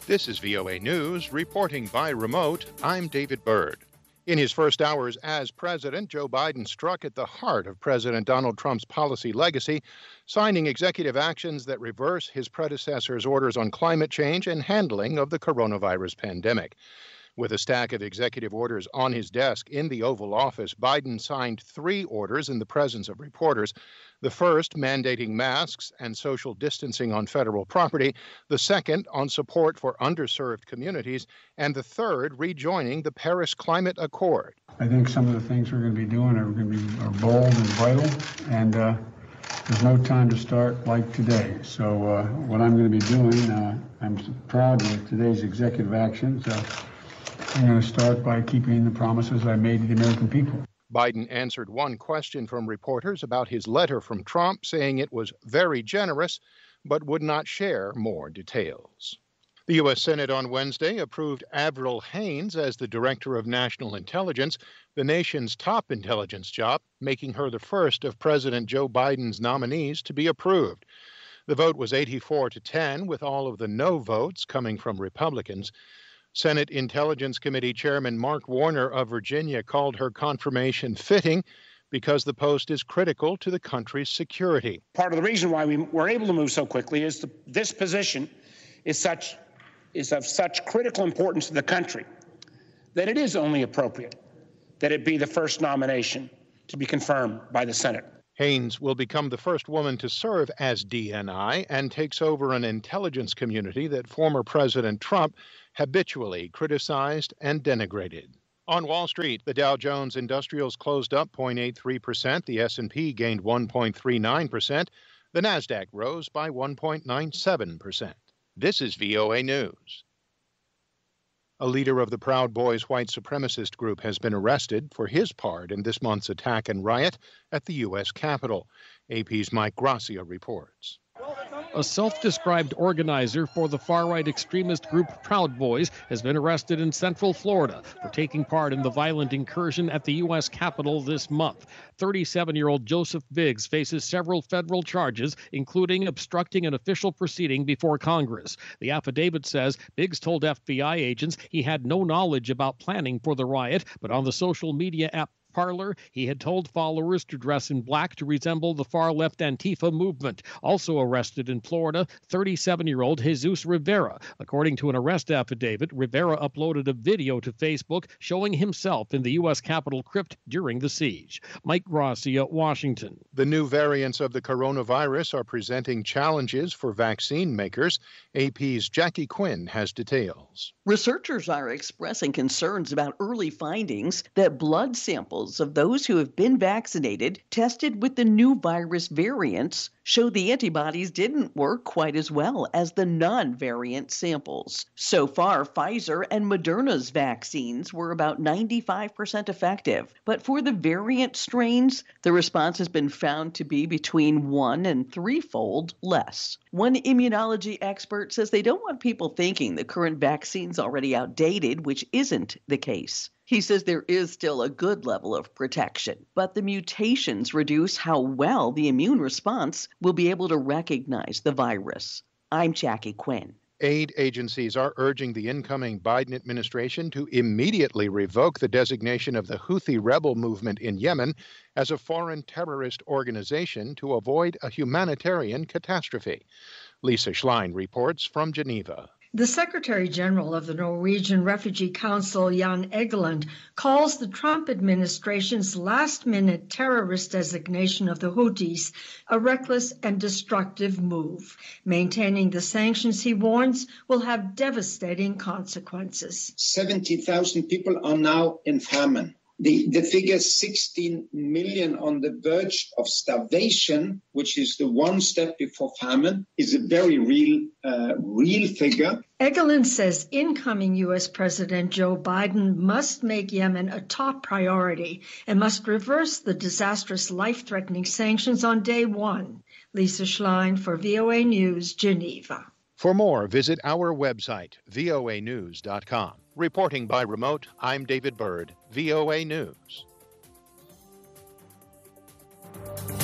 This is VOA News, reporting by remote. I'm David Byrd. In his first hours as president, Joe Biden struck at the heart of President Donald Trump's policy legacy, signing executive actions that reverse his predecessor's orders on climate change and handling of the coronavirus pandemic. With a stack of executive orders on his desk in the Oval Office, Biden signed 3 orders in the presence of reporters. The first mandating masks and social distancing on federal property, the second on support for underserved communities, and the third rejoining the Paris Climate Accord. I think some of the things we're going to be doing are bold and vital, and there's no time to start like today. So what I'm going to be doing, I'm proud of today's executive actions. I'm going to start by keeping the promises I made to the American people. Biden answered one question from reporters about his letter from Trump, saying it was very generous, but would not share more details. The U.S. Senate on Wednesday approved Avril Haines as the Director of National Intelligence, the nation's top intelligence job, making her the first of President Joe Biden's nominees to be approved. The vote was 84-10, with all of the no votes coming from Republicans. Senate Intelligence Committee Chairman Mark Warner of Virginia called her confirmation fitting because the post is critical to the country's security. Part of the reason why we were able to move so quickly is this position is of such critical importance to the country that it is only appropriate that it be the first nomination to be confirmed by the Senate. Haines will become the first woman to serve as DNI and takes over an intelligence community that former President Trump habitually criticized and denigrated. On Wall Street, the Dow Jones Industrials closed up 0.83%, the S&P gained 1.39%, the Nasdaq rose by 1.97%. This is VOA News. A leader of the Proud Boys white supremacist group has been arrested for his part in this month's attack and riot at the U.S. Capitol. AP's Mike Gracia reports. A self-described organizer for the far-right extremist group Proud Boys has been arrested in Central Florida for taking part in the violent incursion at the U.S. Capitol this month. 37-year-old Joseph Biggs faces several federal charges, including obstructing an official proceeding before Congress. The affidavit says Biggs told FBI agents he had no knowledge about planning for the riot, but on the social media app Parler, he had told followers to dress in black to resemble the far-left Antifa movement. Also arrested in Florida, 37-year-old Jesus Rivera. According to an arrest affidavit, Rivera uploaded a video to Facebook showing himself in the U.S. Capitol crypt during the siege. Mike Gracia, Washington. The new variants of the coronavirus are presenting challenges for vaccine makers. AP's Jackie Quinn has details. Researchers are expressing concerns about early findings that blood samples of those who have been vaccinated tested with the new virus variants showed the antibodies didn't work quite as well as the non-variant samples. So far, Pfizer and Moderna's vaccines were about 95% effective. But for the variant strains, the response has been found to be between 1- and 3-fold less. One immunology expert says they don't want people thinking the current vaccine's already outdated, which isn't the case. He says there is still a good level of protection, but the mutations reduce how well the immune response will be able to recognize the virus. I'm Jackie Quinn. Aid agencies are urging the incoming Biden administration to immediately revoke the designation of the Houthi rebel movement in Yemen as a foreign terrorist organization to avoid a humanitarian catastrophe. Lisa Schlein reports from Geneva. The Secretary General of the Norwegian Refugee Council, Jan Egeland, calls the Trump administration's last-minute terrorist designation of the Houthis a reckless and destructive move. Maintaining the sanctions, he warns, will have devastating consequences. 70,000 people are now in famine. The figure 16 million on the verge of starvation, which is the one step before famine, is a very real figure. Egeland says incoming U.S. President Joe Biden must make Yemen a top priority and must reverse the disastrous life-threatening sanctions on day one. Lisa Schlein for VOA News, Geneva. For more, visit our website, voanews.com. Reporting by remote, I'm David Byrd, VOA News.